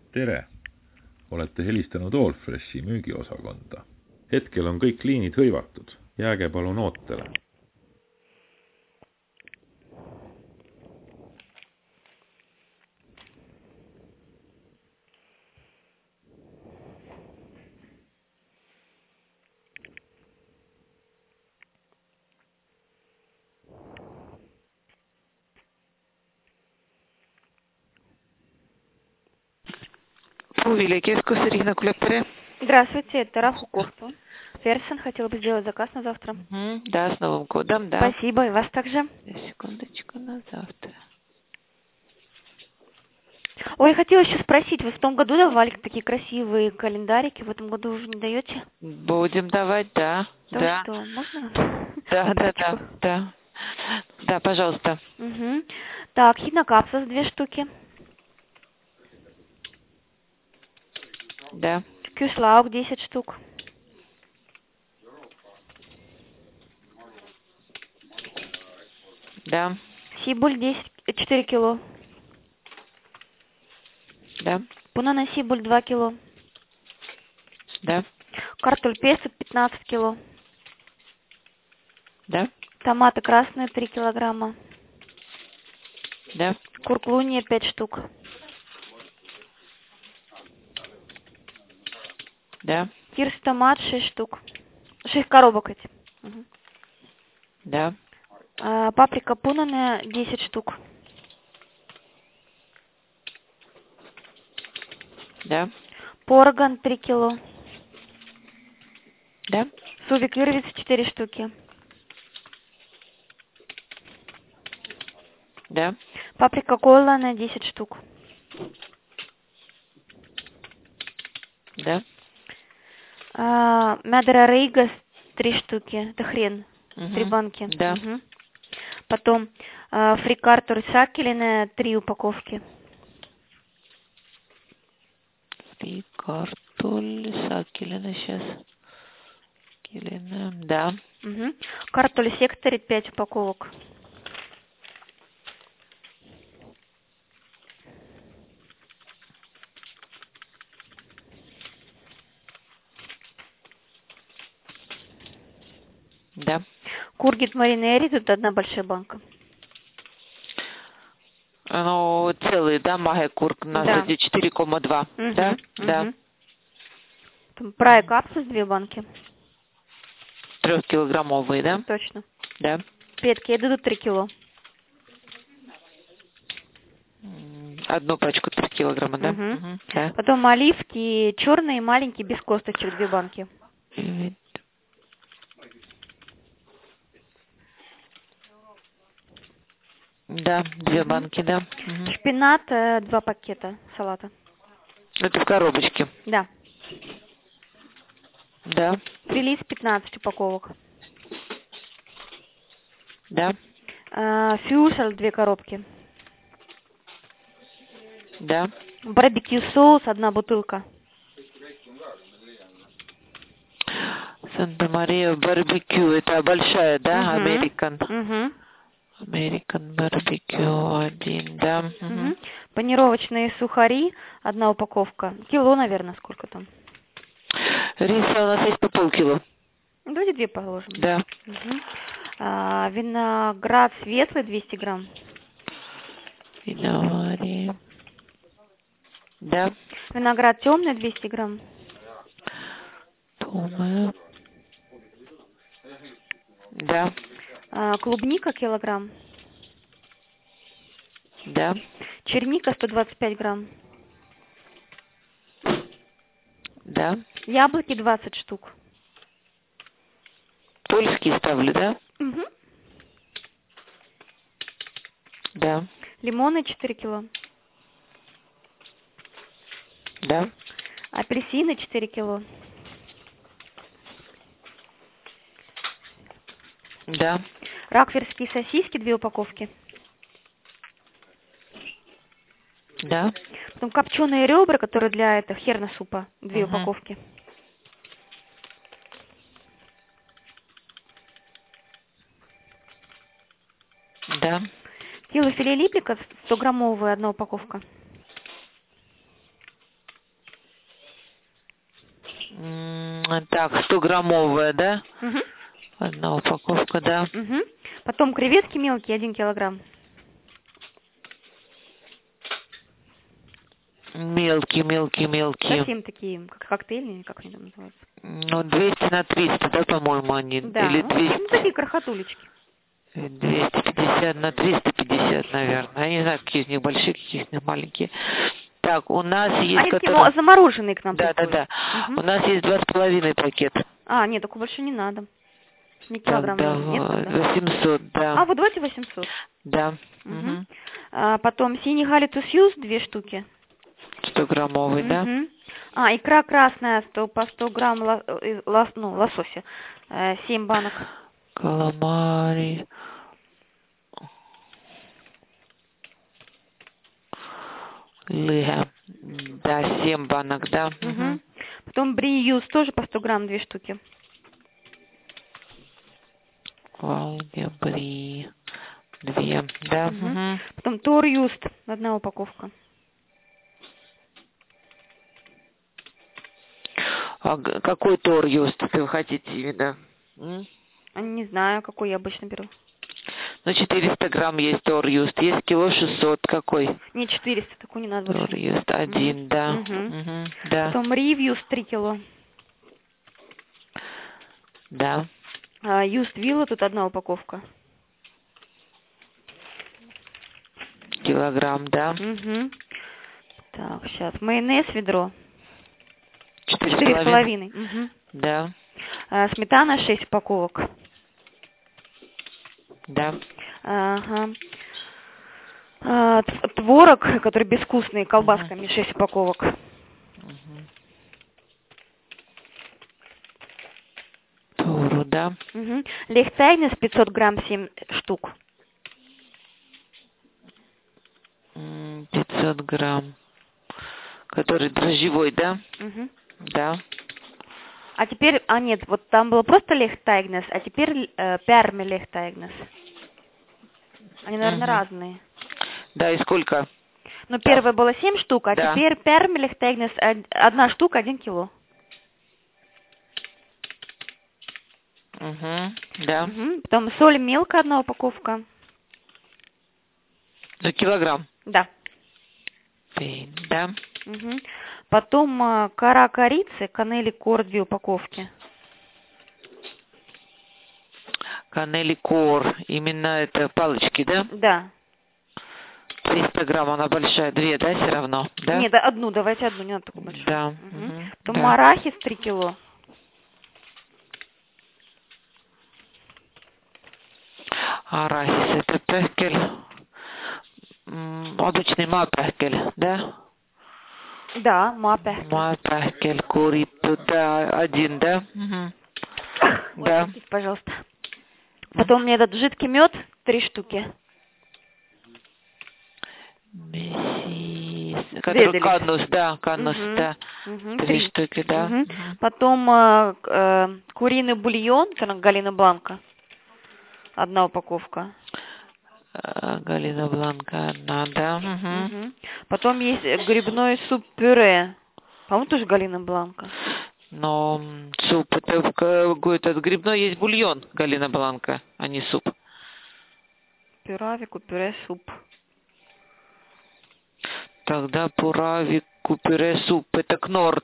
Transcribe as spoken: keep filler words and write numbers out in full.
Tere! Olete helistanud Allfreshi müügiosakonda. Hetkel on kõik liinid hõivatud. Jääge palun ootele. Пуиликеску, Ирина Кулептере. Здравствуйте, это Рахукурту. Ферсон, хотела бы сделать заказ на завтра. Угу, да, с Новым годом, да. Спасибо, и вас также. Секундочку, на завтра. Ой, хотела еще спросить, вы в том году давали такие красивые календарики, в этом году уже не даете? Будем давать, да. Да, да. что, можно? Да, да, да, да. Да, пожалуйста. Угу. Так, хинокапсус две штуки. Да. Кюслаук десять штук. Да. Сибуль десять, четыре кило. Да. Пунана сибуль два кило. Да. Картуль песо пятнадцать кило. Да. Томаты красные три килограмма. Да. Курклуния пять штук. Да. Кирс томат шесть штук. шесть коробок эти. Угу. Да. А, паприка пунаная десять штук. Да. Порган три кило. Да. Сувик ирвиц четыре штуки. Да. Паприка койлана десять штук. Да. А, Мядера рейгас три штуки. Это хрен. Угу. Три банки. Да. Угу. Потом а, фрикартур сакелиная три упаковки. Фрикартуль сакелина сейчас. Келина, да. Угу. Картуль секторит пять упаковок. Да. Кургит маринери, тут одна большая банка. Ну, целый, да, магекурк на Да. четыре и два. Угу. Да? Угу. Да. Прай капсус две банки. Трехкилограммовые, да? Точно. Да. Петки идут три кило. Одну пачку три килограмма, да? Угу. Угу. Да. Потом оливки черные, маленькие, без косточек, две банки. Да, две Угу. банки, да. Угу. Шпинат, э, два пакета салата. Это в коробочке. Да. Да. Фелис пятнадцать упаковок. Да. Э, фюшел две коробки. Да. Барбекю соус одна бутылка. Санта-Мария барбекю, это большая, да? Американ. Угу. Американ барбекю один, да. Угу. Угу. Панировочные сухари, одна упаковка. Кило, наверное, сколько там? Риса у нас есть по полкило. Давайте две положим. Да. Угу. А, виноград светлый двести грамм. Виноград. Да. Виноград темный двести грамм. Думаю. Да. А, клубника килограмм. Да. Черника сто двадцать пять грамм. Да. Яблоки двадцать штук. Польские ставлю, да? Угу. Да. Лимоны четыре кило. Да. Апельсины четыре кило. Да. Ракверские сосиски две упаковки. Да. Потом копченые ребра, которые для этого херна супа, две Угу. упаковки. Да. Кило филе липика сто граммовая одна упаковка. Так, стограммовая, да? Угу. Одна упаковка, да. Угу. Потом креветки мелкие, один килограмм. Мелкие, мелкие, мелкие. Совсем такие, как коктейльные, как они там называются. Ну, двести на триста, да, по-моему, они? Да, Или ну, двести? ну, такие крохотулечки. двести пятьдесят на триста пятьдесят, наверное. Я не знаю, какие из них большие, какие из них маленькие. Так, у нас есть... Они которые... такие замороженные к нам Да, приходят. да, да. Угу. У нас есть два с половиной пакета. А, нет, такого больше не надо. Не килограмм, Так, наверное, нет давай, тогда? восемьсот, да. А, вот давайте восемьсот. Да. Угу. Угу. А, потом синий галитус юз, две штуки. стограммовый, да? Угу. А, икра красная, сто, по сто грамм ло, э, лос, ну, лосося, э, семь банок. Каламари. Лыга. Да, семь банок, да. Угу. Угу. Потом бри юз тоже по сто грамм, две штуки. Валдебри. Две, да. Угу. Угу. Потом тор юст, одна упаковка. А г- какой тор юст вы хотите именно? М? А, не знаю, какой я обычно беру. Ну, четыреста грамм есть тор юст. Есть кило шестьсот. Какой? Не, четыреста, такой не надо Тор больше. юст один, да. Угу. Угу. Да. Потом рив юст три кило. Да. А, юст вилла, тут одна упаковка. Килограмм, да. Угу. Так, сейчас. Майонез ведро. Четыре Четыре с с половиной. половиной. Угу. Да. А, сметана шесть упаковок. Да. Ага. А, т- творог, который безвкусный, колбасками, шесть упаковок. Угу. Туру, да. Угу. Лехтайнес пятьсот грамм, семь штук. М, пятьсот грамм. Который дрожжевой, да? Угу. Да. А теперь, а нет, вот там было просто лехтайгнес, а теперь э, перми лехтайгнес. Они, наверное, Мгм. разные. Да, и сколько? Ну, первое было семь штук, а Да. теперь перми лехтайгнес од- одна штука, один кило. Угу. Да. Угу. Потом соль мелкая, одна упаковка. За килограмм. Да. Пей, да. Угу. Потом э, кора корицы, канели кор, две упаковки. Канели кор. Именно это палочки, да? Да. триста грамм, она большая. Две, да, все равно? Да? Нет, одну, давайте одну, не надо такую большую. Да. Угу. Мгм. Потом Да. арахис три кило. Арахис, это пехкель. М, Обычный мапехкель, да? Да, мапе. Мапехкель, курит туда один, да? Мгм. Ой, Да. простите, пожалуйста. Потом мне этот жидкий мед, три штуки. Мессис. Который Веделик. канус, да, канус, Мгм. да. Мгм, Три три. штуки, да. Мгм. Мгм. Потом э, к- э, куриный бульон, это Галина Бланка. Одна упаковка. А, Галина Бланка, одна, да. Мгм. Мгм. Потом есть э, грибной суп-пюре. По-моему, тоже Галина Бланка. Но м, суп, это в ка- какой-то грибной есть бульон, Галина Бланка, а не суп. Пюравику, пюре, суп. Тогда пуравик, пюре, суп, это кнор,